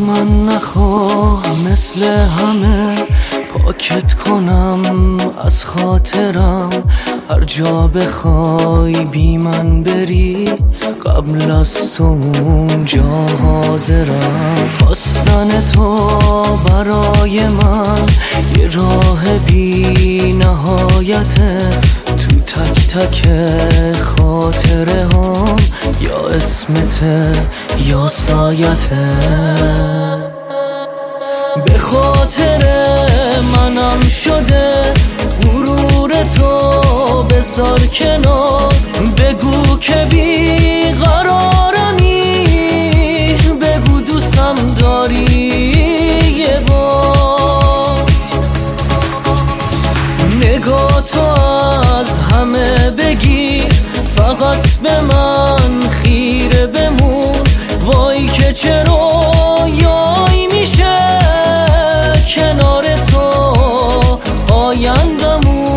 من نخواه مثل همه پاکت کنم از خاطرم، هر جا بخوای بی من بری قبل از تو اونجا حاضرم. خواستن تو برای من یه راه بی نهایته، تو تک تک خاطره هم یا اسمته یا سایته. به خاطر منم شده غرور تو بذار کنار، بگو که بی قرارمی، بگو دوستم داری یه بار. نگاه تو از همه بگیر، فقط به من خیره بمون، وای که چرا یای میشه کنار تو آیندمون.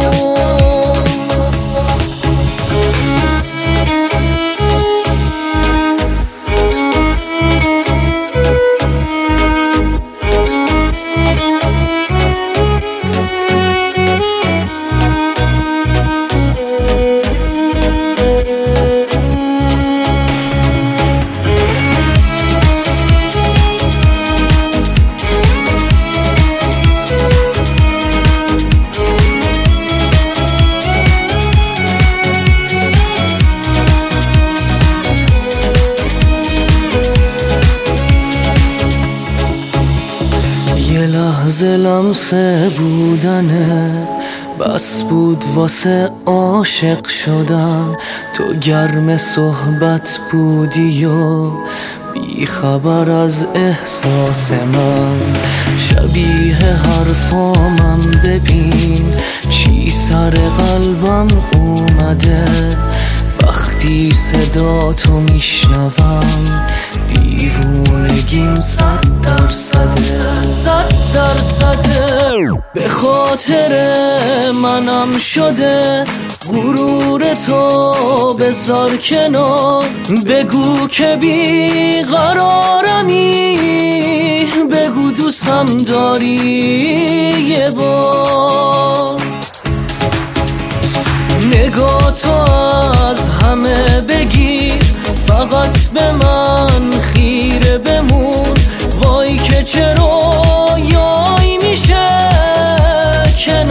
یه لحظه لمسه بودنه بس بود واسه عاشق شدن، تو گرم صحبت بودی و بی خبر از احساس من. شبیه حرفامم ببین چی سر قلبم اومده، وقتی صدا تو میشنوم دیوونگیم 100%. به خاطر منم شده غرور تو بذار کنار، بگو که بی قرارمی، بگو دوستم داری یه بار. نگاه تو از همه بگیر، فقط به من خیره بمون، وای که چرا یای میشه کنار